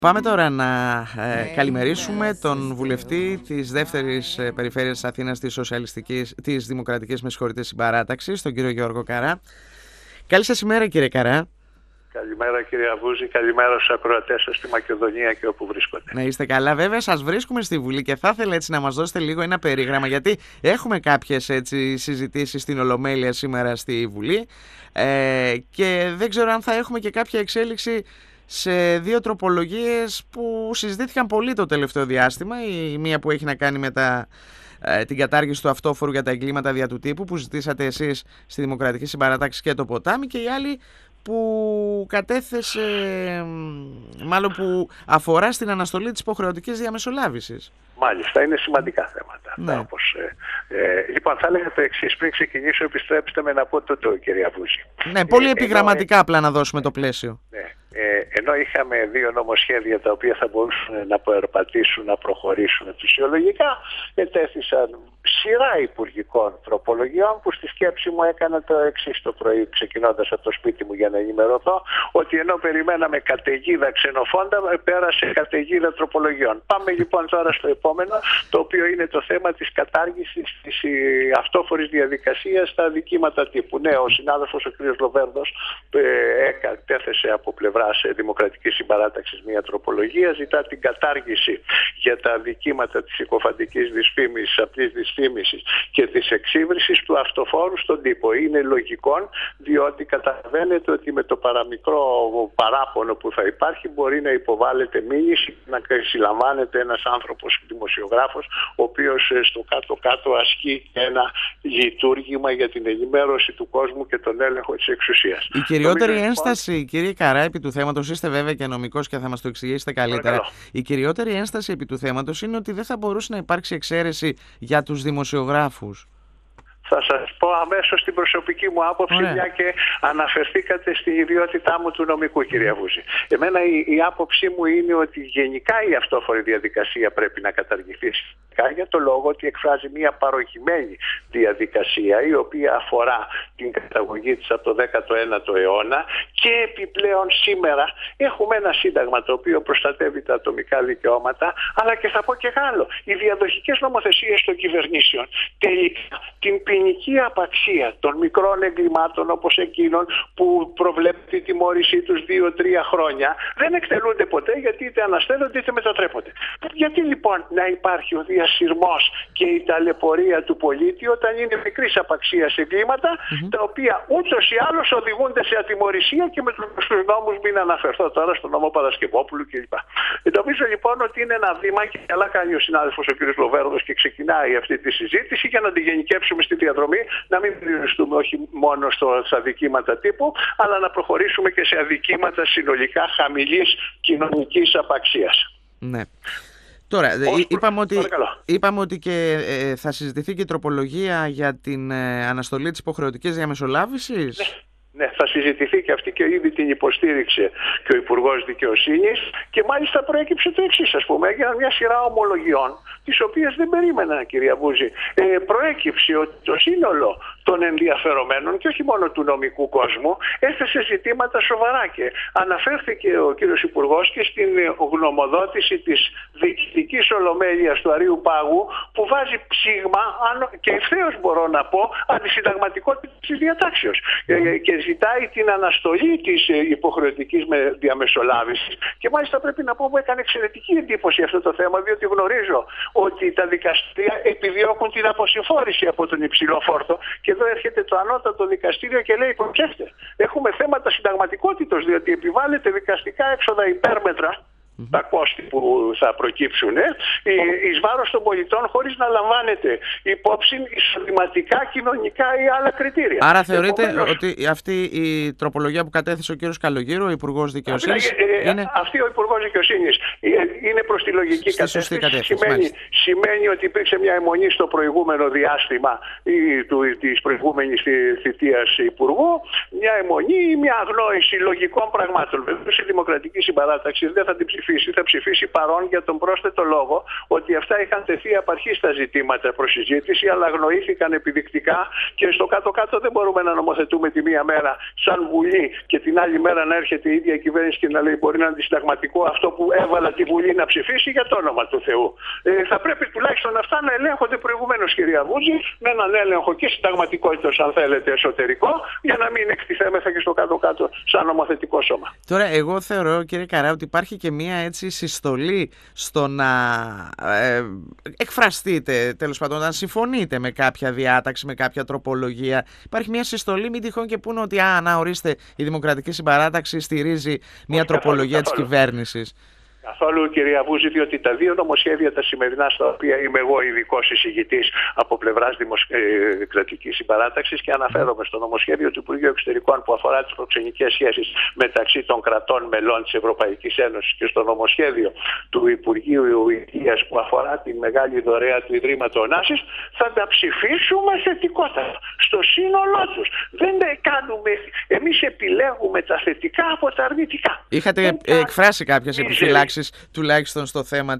Πάμε τώρα να καλημερίσουμε τον βουλευτή της δεύτερης περιφέρειας της Αθήνας της Δημοκρατικής Συμπαράταξης, τον κύριο Γιώργο Καρά. Καλή σας ημέρα, κύριε Καρά. Καλημέρα, κύριε Αβούζη, καλημέρα στους ακροατές σας στη Μακεδονία και όπου βρίσκονται. Να είστε καλά. Βέβαια, σας βρίσκουμε στη Βουλή και θα ήθελα έτσι να μας δώσετε λίγο ένα περίγραμμα, γιατί έχουμε κάποιες συζητήσεις στην Ολομέλεια σήμερα στη Βουλή και δεν ξέρω αν θα έχουμε και κάποια εξέλιξη σε δύο τροπολογίες που συζητήθηκαν πολύ το τελευταίο διάστημα. Η μία που έχει να κάνει με την κατάργηση του αυτόφορου για τα εγκλήματα δια του τύπου που ζητήσατε εσείς στη Δημοκρατική Συμπαράταξη και το Ποτάμι, και η άλλη που κατέθεσε, μάλλον που αφορά στην αναστολή της υποχρεωτικής διαμεσολάβησης. Μάλιστα, είναι σημαντικά θέματα. Ναι. Λοιπόν, θα έλεγα το εξής. Πριν ξεκινήσω, επιστρέψτε με να πω το κύριε Αβούζη. Ναι, πολύ επιγραμματικά απλά να δώσουμε το πλαίσιο. Ναι. Ενώ είχαμε δύο νομοσχέδια τα οποία θα μπορούσαν να περπατήσουν, να προχωρήσουν φυσιολογικά, ετέθησαν σειρά υπουργικών τροπολογιών που στη σκέψη μου έκανα το εξής το πρωί, ξεκινώντας από το σπίτι μου για να ενημερωθώ, ότι ενώ περιμέναμε καταιγίδα ξενοφόντα, πέρασε καταιγίδα τροπολογιών. Πάμε λοιπόν τώρα στο επόμενο, το οποίο είναι το θέμα της κατάργησης της αυτόφορης διαδικασίας στα αδικήματα τύπου. Ναι, ο συνάδελφος ο κ. Λοβέρδος κατέθεσε από πλευράς Δημοκρατικής Συμπαράταξης μια τροπολογία, ζητά την κατάργηση για τα αδικήματα της συκοφαντικής δυσφήμισης, απλής δυσφήμισης και της εξύβρισης του αυτοφόρου στον τύπο. Είναι λογικό, διότι καταλαβαίνετε ότι με το παραμικρό παράπονο που θα υπάρχει μπορεί να υποβάλλεται μήνυση, να συλλαμβάνεται ένας άνθρωπος δημοσιογράφος, ο οποίος στο κάτω-κάτω ασκεί ένα λειτουργήμα για την ενημέρωση του κόσμου και τον έλεγχο της εξουσίας. Η κυριότερη ένσταση, κύριε Καρά, επί του θέματος, είστε βέβαια και νομικός και θα μας το εξηγήσετε καλύτερα. Παρακαλώ. Η κυριότερη ένσταση επί του θέματος είναι ότι δεν θα μπορούσε να υπάρξει εξαίρεση για τους δημοσιογράφους. Θα σας πω αμέσως την προσωπική μου άποψη, μια και αναφερθήκατε στην ιδιότητά μου του νομικού, κυρία Βούζη. Εμένα η άποψή μου είναι ότι γενικά η αυτόφορη διαδικασία πρέπει να καταργηθεί, για το λόγο ότι εκφράζει μια παροχημένη διαδικασία η οποία αφορά την καταγωγή της από το 19ο αιώνα, και επιπλέον σήμερα έχουμε ένα σύνταγμα το οποίο προστατεύει τα ατομικά δικαιώματα, αλλά και θα πω και άλλο, οι διαδοχικές νομοθεσίες των κυβερνήσεων τελικά την ποινική απαξία των μικρών εγκλημάτων όπως εκείνων που προβλέπει τη τιμώρησή τους 2-3 χρόνια δεν εκτελούνται ποτέ, γιατί είτε αναστέλλονται είτε μετατρέπονται. Γιατί λοιπόν να υπάρχει ο διασυρμός και η ταλαιπωρία του πολίτη όταν είναι μικρής απαξίας εγκλήματα, τα οποία ούτως ή άλλως οδηγούνται σε ατιμωρησία και με τους νόμους, μην αναφερθώ τώρα στον νόμο Παρασκευόπουλου κλπ. Νομίζω λοιπόν ότι είναι ένα βήμα, και καλά κάνει ο συνάδελφος ο κ. Λοβέρδος και ξεκινάει αυτή τη συζήτηση για να τη γενικεύσουμε στη διαδρομή, να μην περιοριστούμε όχι μόνο στα αδικήματα τύπου, αλλά να προχωρήσουμε και σε αδικήματα συνολικά χαμηλής κοινωνικής απαξίας. Ναι. Τώρα, είπαμε ότι και θα συζητηθεί και η τροπολογία για την αναστολή της υποχρεωτικής διαμεσολάβησης. Ναι, θα συζητηθεί και αυτή και ήδη την υποστήριξε και ο Υπουργός Δικαιοσύνης, και μάλιστα προέκυψε το εξής, ας πούμε, έγιναν μια σειρά ομολογιών, τις οποίες δεν περίμενα, κυρία Βούζη. Προέκυψε ότι το σύνολο των ενδιαφερομένων και όχι μόνο του νομικού κόσμου έθεσε ζητήματα σοβαρά, και αναφέρθηκε ο κύριος Υπουργός και στην γνωμοδότηση της Διοικητικής Ολομέλειας του Αρείου Πάγου, που βάζει ψήγμα, και ευθέως μπορώ να πω, αντισυνταγματικότητα της διατάξεως, και ζητάει την αναστολή της υποχρεωτικής διαμεσολάβησης. Και μάλιστα πρέπει να πω που έκανε εξαιρετική εντύπωση αυτό το θέμα, διότι γνωρίζω ότι τα δικαστήρια επιδιώκουν την αποσυμφόρηση από τον υψηλό φόρτο, και εδώ έρχεται το ανώτατο δικαστήριο και λέει: προσέξτε, έχουμε θέματα συνταγματικότητος, διότι επιβάλλεται δικαστικά έξοδα υπέρμετρα, τα κόστη που θα προκύψουν εις βάρος των πολιτών, χωρίς να λαμβάνεται υπόψη εισοδηματικά, κοινωνικά ή άλλα κριτήρια. Άρα θεωρείτε ότι αυτή η τροπολογία που κατέθεσε ο κύριος Καλογύρου, ο Υπουργός Δικαιοσύνης, αυτή ο Υπουργός Δικαιοσύνης είναι προς τη λογική κατεύθυνση. Σημαίνει ότι υπήρξε μια αιμονή στο προηγούμενο διάστημα της προηγούμενης θητείας Υπουργού, μια αιμονή ή μια αγνόηση λογικών πραγμάτων. Βεβαίως η Δημοκρατική Συμπαράταξη δεν θα την ψηφίσει ψηφίσει, θα ψηφίσει παρόν για τον πρόσθετο λόγο ότι αυτά είχαν τεθεί απ' αρχής τα ζητήματα προς συζήτηση, αλλά αγνοήθηκαν επιδεικτικά και στο κάτω-κάτω δεν μπορούμε να νομοθετούμε τη μία μέρα σαν Βουλή και την άλλη μέρα να έρχεται η ίδια κυβέρνηση και να λέει μπορεί να είναι αντισυνταγματικό αυτό που έβαλα τη Βουλή να ψηφίσει, για το όνομα του Θεού. Θα πρέπει τουλάχιστον αυτά να ελέγχονται προηγουμένως, κυρία Βούτζη, με έναν έλεγχο και συνταγματικότητας, αν θέλετε, εσωτερικό, για να μην εκτιθέμεθα και στο κάτω-κάτω σαν νομοθετικό σώμα. Τώρα, εγώ θεωρώ, κύριε Καρά, ότι υπάρχει και μία έτσι συστολή στο να εκφραστείτε, τέλος πάντων, να συμφωνείτε με κάποια διάταξη, με κάποια τροπολογία. Υπάρχει μία συστολή, μην τυχόν και πούνε ότι ορίστε, η Δημοκρατική Συμπαράταξη στηρίζει μία τροπολογία της κυβέρνησης. Καθόλου, κυρία Βούζη, διότι τα δύο νομοσχέδια τα σημερινά, στα οποία είμαι εγώ ειδικός εισηγητής από πλευράς Δημοκρατικής Συμπαράταξης, και αναφέρομαι στο νομοσχέδιο του Υπουργείου Εξωτερικών που αφορά τις προξενικές σχέσεις μεταξύ των κρατών μελών της Ευρωπαϊκής Ένωσης και στο νομοσχέδιο του Υπουργείου Υγείας που αφορά τη μεγάλη δωρεά του Ιδρύματος Ωνάσης, θα τα ψηφίσουμε θετικότατα στο σύνολό τους. Δεν τα κάνουμε. Εμείς επιλέγουμε τα θετικά από τα αρνητικά. Είχατε εκφράσει κάποιες επιφυλάξεις τουλάχιστον στο θέμα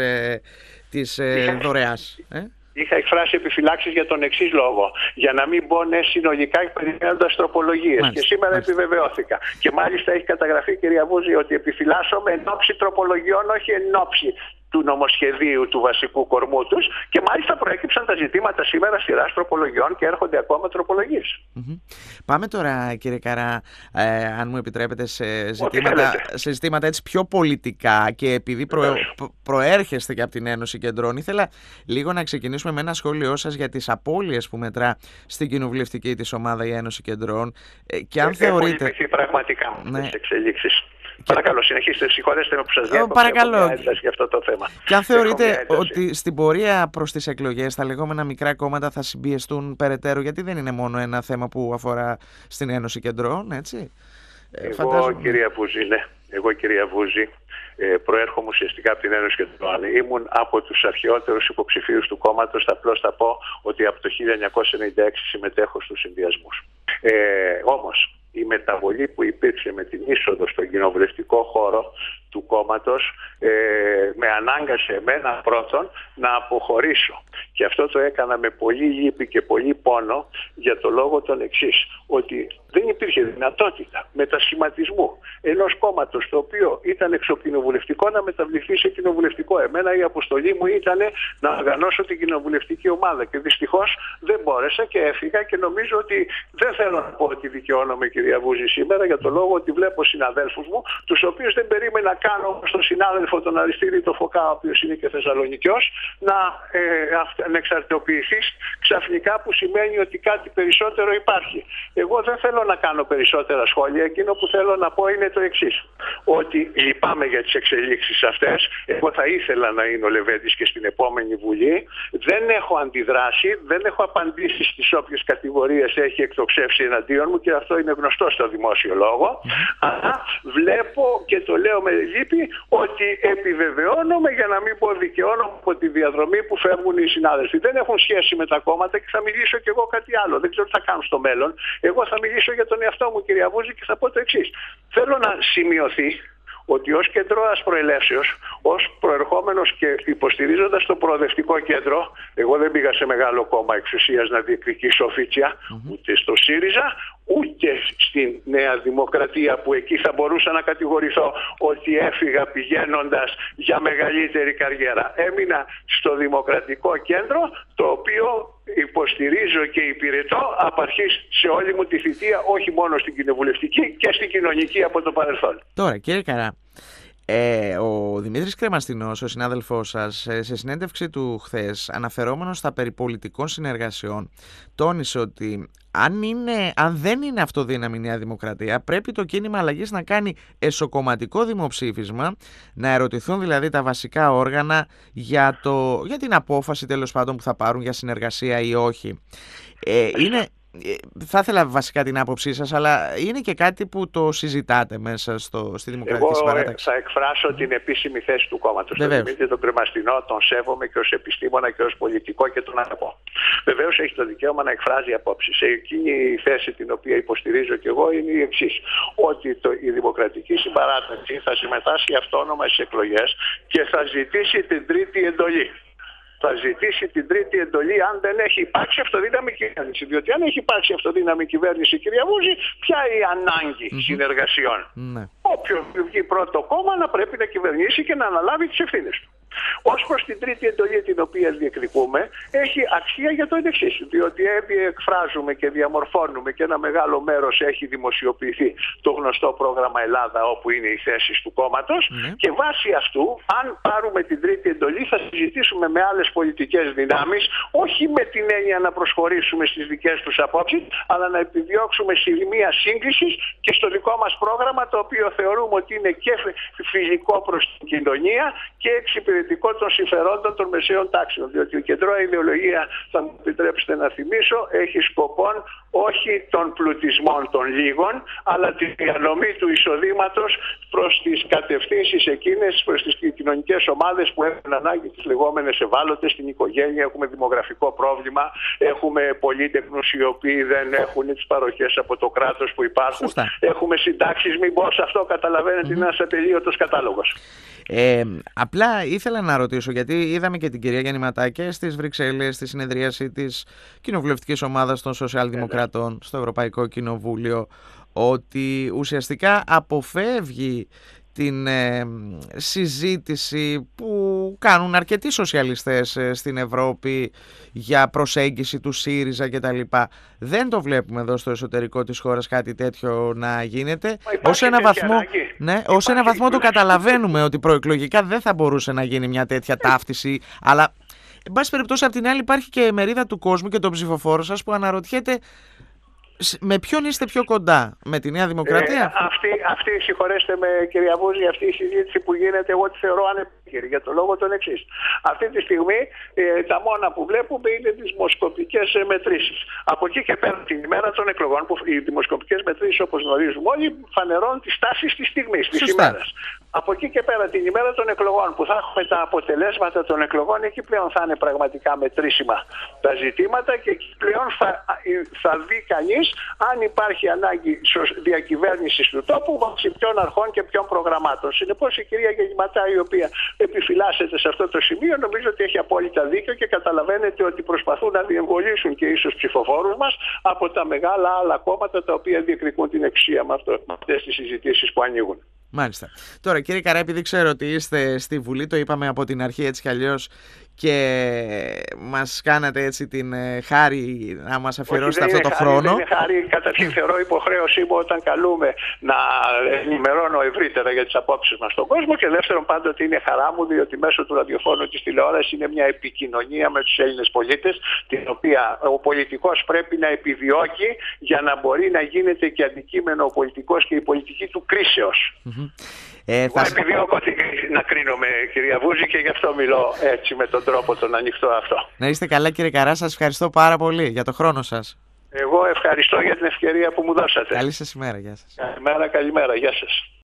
της δωρεάς. Είχα εκφράσει επιφυλάξεις για τον εξής λόγο. Για να μην μπω συνολικά περιμένοντας τροπολογίες. Και σήμερα επιβεβαιώθηκα. Και μάλιστα έχει καταγραφεί, κυρία Βούζη, ότι επιφυλάσσομαι εν ώψη τροπολογιών, όχι εν ώψη του νομοσχεδίου του βασικού κορμού τους, και μάλιστα προέκυψαν τα ζητήματα σήμερα σειράς τροπολογιών και έρχονται ακόμα τροπολογίες. Πάμε τώρα, κύριε Καρά, αν μου επιτρέπετε, σε ζητήματα έτσι πιο πολιτικά, και επειδή προέρχεστε και από την Ένωση Κεντρών, ήθελα λίγο να ξεκινήσουμε με ένα σχόλιο σας για τις απώλειες που μετρά στην κοινοβουλευτική της ομάδα η Ένωση Κεντρών, και αν θεωρείτε... Έχει πραγματικά τις εξελίξεις. Παρακαλώ, συνεχίστε. Συγχωρέστε με που σας διάκοψα. Παρακαλώ. Για αυτό το θέμα. Και αν θεωρείτε ότι στην πορεία προς τις εκλογές τα λεγόμενα μικρά κόμματα θα συμπιεστούν περαιτέρω, γιατί δεν είναι μόνο ένα θέμα που αφορά στην Ένωση Κεντρών, έτσι. Εγώ, κυρία Βούζη, προέρχομαι ουσιαστικά από την Ένωση Κεντρών. Ήμουν από τους αρχαιότερους υποψηφίους του κόμματος. Απλώς θα πω ότι από το 1996 συμμετέχω στους συνδυασμούς. Όμως, η μεταβολή που υπήρξε με την είσοδο στον κοινοβουλευτικό χώρο του κόμματος με ανάγκασε εμένα πρώτον να αποχωρήσω. Και αυτό το έκανα με πολύ λύπη και πολύ πόνο, για το λόγο τον εξής, ότι δεν υπήρχε δυνατότητα μετασχηματισμού ενός κόμματος το οποίο ήταν εξοκοινοβουλευτικό να μεταβληθεί σε κοινοβουλευτικό. Εμένα η αποστολή μου ήταν να οργανώσω την κοινοβουλευτική ομάδα και δυστυχώς δεν μπόρεσα και έφυγα, και νομίζω ότι δεν θέλω να πω ότι δικαιώνομαι, κυρία Βούζη, σήμερα, για το λόγο ότι βλέπω συναδέλφους μου, τους οποίους δεν περίμενα καν, όπως τον συνάδελφο τον Αριστίδη το Φωκά, ο οποίος είναι και Θεσσαλονικιός, να ανεξαρτητοποιηθείς ξαφνικά, που σημαίνει ότι κάτι περισσότερο υπάρχει. Εγώ δεν θέλω να κάνω περισσότερα σχόλια. Εκείνο που θέλω να πω είναι το εξής, ότι λυπάμαι για τις εξελίξεις αυτές. Εγώ θα ήθελα να είναι ο Λεβέντης και στην επόμενη Βουλή. Δεν έχω αντιδράσει, δεν έχω απαντήσει στις όποιες κατηγορίες έχει εκτοξεύσει εναντίον μου, και αυτό είναι γνωστό στο δημόσιο λόγο. Αλλά βλέπω, και το λέω με λύπη, ότι επιβεβαιώνομαι, για να μην πω δικαιώνομαι, από τη διαδρομή που φεύγουν οι συνάδελφοι. Δεν έχουν σχέση με τα κόμματα, και θα μιλήσω κι εγώ κάτι άλλο. Δεν ξέρω τι θα κάνω στο μέλλον. Εγώ θα μιλήσω για τον εαυτό μου, κυρία Βούζη, και θα πω το εξής. Θέλω να σημειωθεί ότι ως κεντρώας προελεύσεως, ως προερχόμενος και υποστηρίζοντας το προοδευτικό κέντρο, εγώ δεν πήγα σε μεγάλο κόμμα εξουσίας να διεκδικήσω οφίτσια, ούτε στο ΣΥΡΙΖΑ, ούτε στην Νέα Δημοκρατία, που εκεί θα μπορούσα να κατηγορηθώ ότι έφυγα πηγαίνοντας για μεγαλύτερη καριέρα. Έμεινα στο Δημοκρατικό Κέντρο, το οποίο υποστηρίζω και υπηρετώ απ' αρχής σε όλη μου τη θητεία, όχι μόνο στην κοινοβουλευτική και στην κοινωνική από το παρελθόν. Τώρα, κύριε Καρά, ο Δημήτρης Κρεμαστινός, ο συνάδελφός σας, σε συνέντευξη του χθες, αναφερόμενος στα περί πολιτικών συνεργασιών, τόνισε ότι αν δεν είναι αυτοδύναμη η Νέα Δημοκρατία, πρέπει το κίνημα αλλαγής να κάνει εσωκομματικό δημοψήφισμα, να ερωτηθούν δηλαδή τα βασικά όργανα για την απόφαση, τέλος πάντων, που θα πάρουν για συνεργασία ή όχι. θα ήθελα βασικά την άποψή σας, αλλά είναι και κάτι που το συζητάτε μέσα στη Δημοκρατική Συμπαράταξη. Θα εκφράσω την επίσημη θέση του κόμματος. Τον Δημήτρη τον Κρεμαστινό τον σέβομαι και ως επιστήμονα και ως πολιτικό και τον αγαπώ. Βεβαίως έχει το δικαίωμα να εκφράζει απόψεις. Εκείνη η θέση την οποία υποστηρίζω και εγώ είναι η εξής. Ότι η Δημοκρατική Συμπαράταξη θα συμμετάσχει αυτόνομα στις εκλογές και θα ζητήσει την τρίτη εντολή. Θα ζητήσει την τρίτη εντολή αν δεν έχει υπάρξει αυτοδύναμη κυβέρνηση. Διότι αν έχει υπάρξει αυτοδύναμη κυβέρνηση, κυρία Βούζη, ποια είναι η ανάγκη συνεργασιών. Όποιο βγει πρώτο κόμμα να πρέπει να κυβερνήσει και να αναλάβει τις ευθύνες του. Ως προς την τρίτη εντολή την οποία διεκδικούμε, έχει αξία για το εξής. Διότι εκφράζουμε και διαμορφώνουμε και ένα μεγάλο μέρος έχει δημοσιοποιηθεί το γνωστό πρόγραμμα Ελλάδα, όπου είναι οι θέσεις του κόμματος. Και βάσει αυτού, αν πάρουμε την τρίτη εντολή, θα συζητήσουμε με άλλες πολιτικές δυνάμεις, όχι με την έννοια να προσχωρήσουμε στις δικές τους απόψεις, αλλά να επιδιώξουμε σημεία σύγκλησης και στο δικό μας πρόγραμμα, το οποίο θεωρούμε ότι είναι και φιλικό προς την κοινωνία και εξυπηρετικό των συμφερόντων των μεσαίων τάξεων. Διότι η κεντρώα ιδεολογία, θα μου επιτρέψετε να θυμίσω, έχει σκοπόν όχι τον πλουτισμό των λίγων, αλλά τη διανομή του εισοδήματος προς τις κατευθύνσεις εκείνες, προς τις κοινωνικές ομάδες που έχουν ανάγκη, τις λεγόμενες ευάλωτες, στην οικογένεια. Έχουμε δημογραφικό πρόβλημα, έχουμε πολύτεκνους οι οποίοι δεν έχουν τις παροχές από το κράτος που υπάρχουν. Έχουμε συντάξεις, μήπως αυτό καταλαβαίνετε είναι ένας ατελείωτος κατάλογος. Απλά ήθελα να ρωτήσω, γιατί είδαμε και την κυρία Γιάννη Ματάκη στις Βρυξέλλες, στη συνεδρίαση της κοινοβουλευτικής ομάδας των Σοσιαλδημοκρατών στο Ευρωπαϊκό Κοινοβούλιο, ότι ουσιαστικά αποφεύγει την συζήτηση που κάνουν αρκετοί σοσιαλιστές στην Ευρώπη για προσέγγιση του ΣΥΡΙΖΑ κτλ. Δεν το βλέπουμε εδώ στο εσωτερικό της χώρας κάτι τέτοιο να γίνεται. Ως ένα βαθμό το καταλαβαίνουμε ότι προεκλογικά δεν θα μπορούσε να γίνει μια τέτοια ταύτιση, αλλά εν πάση περιπτώσει απ' την άλλη υπάρχει και μερίδα του κόσμου και τον ψηφοφόρο σας που αναρωτιέται με ποιον είστε πιο κοντά, με τη Νέα Δημοκρατία? Αυτή, συγχωρέστε με κυρία Βούζη, αυτή η συζήτηση που γίνεται, εγώ τη θεωρώ ανεπίκαιρη για το λόγο τον εξής. Αυτή τη στιγμή τα μόνα που βλέπουμε είναι τις δημοσκοπικές μετρήσεις. Από εκεί και πέρα την ημέρα των εκλογών, που οι δημοσκοπικές μετρήσεις όπως γνωρίζουμε όλοι φανερώνουν τις τάσεις της στιγμής, της ημέρας. Από εκεί και πέρα την ημέρα των εκλογών που θα έχουμε τα αποτελέσματα των εκλογών, εκεί πλέον θα είναι πραγματικά μετρήσιμα τα ζητήματα και εκεί πλέον θα δει κανείς αν υπάρχει ανάγκη διακυβέρνησης του τόπου βάσει ποιων αρχών και ποιων προγραμμάτων. Συνεπώς η κυρία Γεγηματά, η οποία επιφυλάσσεται σε αυτό το σημείο, νομίζω ότι έχει απόλυτα δίκιο και καταλαβαίνετε ότι προσπαθούν να διεμβολήσουν και ίσως ψηφοφόρους μας από τα μεγάλα άλλα κόμματα τα οποία διεκδικούν την εξουσία με αυτές τις συζητήσεις που ανοίγουν. Μάλιστα. Τώρα κύριε Καρά, επειδή ξέρω ότι είστε στη Βουλή, το είπαμε από την αρχή έτσι κι αλλιώς και μας κάνατε έτσι την χάρη να μας αφιερώσετε αυτό το χρόνο. Δεν είναι χάρη, καταρχήν θεωρώ υποχρέωσή μου όταν καλούμε να ενημερώνω ευρύτερα για τις απόψεις μας στον κόσμο και δεύτερον πάντοτε είναι χαρά μου διότι μέσω του ραδιοφώνου της τηλεόρασης είναι μια επικοινωνία με τους Έλληνες πολίτες την οποία ο πολιτικός πρέπει να επιδιώκει για να μπορεί να γίνεται και αντικείμενο ο πολιτικός και η πολιτική του κρίσεως. Εγώ επιδιώκω να κρίνομαι κυρία Βούζη και γι' αυτό μιλώ έτσι με τον τρόπο τον ανοιχτό αυτό. Να είστε καλά κύριε Καρά, σας ευχαριστώ πάρα πολύ για το χρόνο σας. Εγώ ευχαριστώ για την ευκαιρία που μου δώσατε. Καλή σας ημέρα, γεια σας. Καλημέρα, γεια σας.